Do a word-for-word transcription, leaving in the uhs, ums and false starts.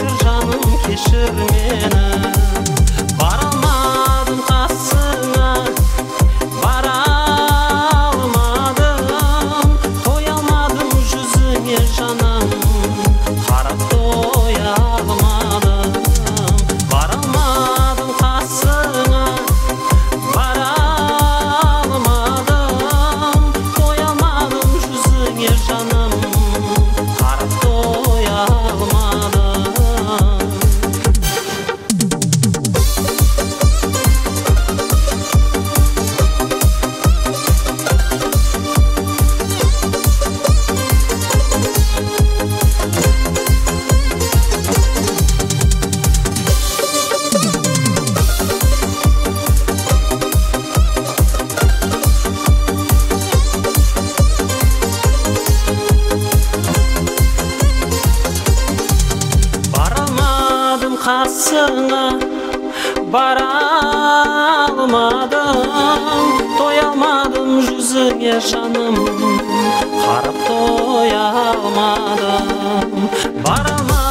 кешір жаным, кешір мені. Бара алмадым қасыңа, бара алмадым, тоя алмадым жүзіңе жаным, қарап тоя алмадым. Бара алмадым қасыңа, бара алмадым, тоя алмадым жүзіңе жаным, қарап тоя алмадым. Қасыңа бара алмадым, тоя алмадым жүзіңе жаным, қарап тоя алмадым. Бара алмадым